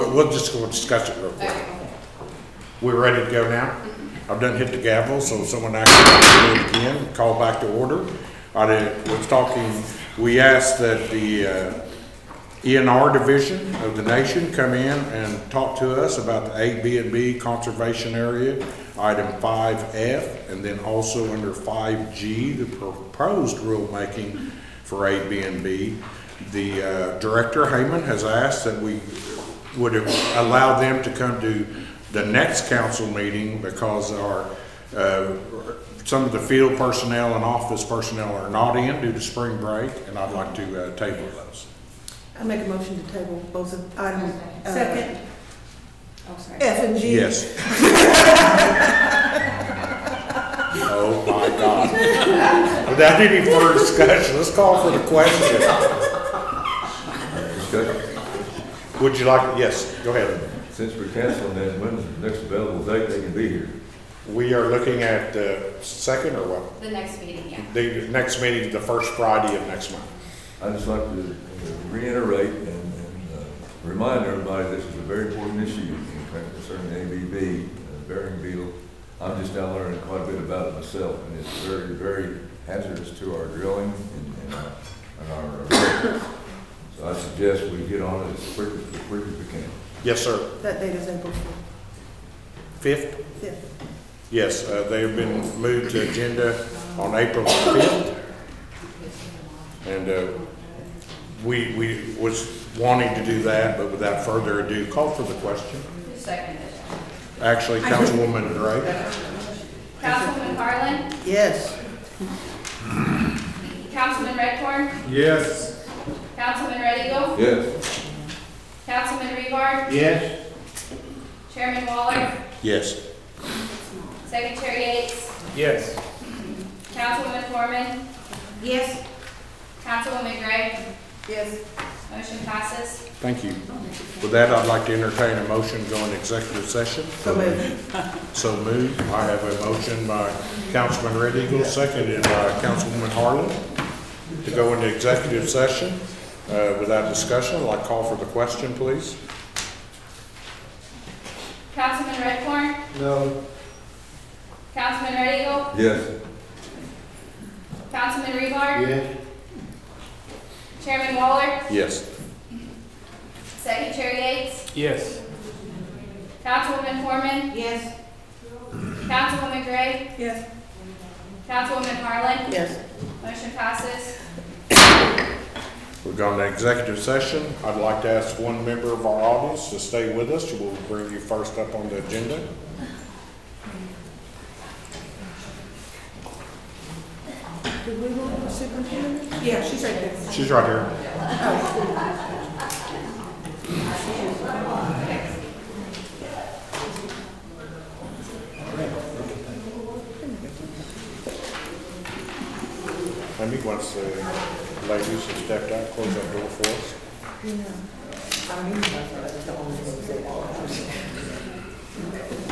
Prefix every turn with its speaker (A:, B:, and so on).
A: we'll just go discuss it real quick. We're ready to go now? I've done hit the gavel, so someone actually do it again, call back to order. Was talking, we asked that the ENR division of the nation come in and talk to us about the A&B conservation area, item 5F, and then also under 5G, the proposed rulemaking for A&B. The Director Heyman has asked that we would allow them to come to the next council meeting because our some of the field personnel and office personnel are not in due to spring break, and I'd like to table those.
B: I make a motion to table both of items.
C: Second.
B: F and G.
A: Yes. Oh my God. Without any further discussion, let's call for the question.
D: Discussion.
A: Would you like, yes, go ahead.
D: Since we're canceling that, when's the next available date they can be here?
A: We are looking at the second or what?
E: The next meeting, yeah.
A: The next meeting, the first Friday of next month.
D: I'd just like to reiterate and remind everybody this is a very important issue concerning ABB, bearing beetle. I'm just now learning quite a bit about it myself, and it's very, very hazardous to our drilling and our work. So I suggest we get on it as quick as we can.
A: Yes, sir.
B: That date is April
A: 5th?
B: 5th.
A: Yes, they have been moved to agenda on April 5th. And we was wanting to do that, but without further ado, call for the question.
E: Second.
A: Actually, Councilwoman Gray.
E: Councilwoman Harlan.
B: Yes.
E: Councilman Redcorn.
F: Yes.
E: Councilman Red Eagle.
D: Yes.
E: Councilman Rebar.
F: Yes.
E: Chairman Waller.
A: Yes.
E: Secretary Yates.
F: Yes.
E: Councilwoman Foreman.
C: Yes.
E: Councilwoman Gray.
B: Yes.
E: Motion passes.
A: Thank you. With that, I'd like to entertain a motion to go into executive session.
B: So moved.
A: So moved. I have a motion by Councilman Red Eagle, seconded by Councilwoman Harlan, to go into executive session. Without discussion, I'd like to call for the question, please.
E: Councilman Redcorn.
F: No.
E: Councilman Red Eagle.
D: Yes.
E: Councilman Rebar.
F: Yes.
E: Chairman Waller.
A: Yes.
E: Secretary Yates.
F: Yes.
E: Councilwoman Foreman.
C: Yes.
E: Councilwoman Gray.
B: Yes.
E: Councilwoman Harlan.
B: Yes.
E: Motion passes.
A: We've gone to executive session. I'd like to ask one member of our audience to stay with us. We'll bring you first up on the agenda.
B: Did we want the superintendent? Yeah, she's right there.
A: She's right here. Maybe once the ladies have stepped out, close that door for us.
B: Yeah. I mean, that's the only thing to say.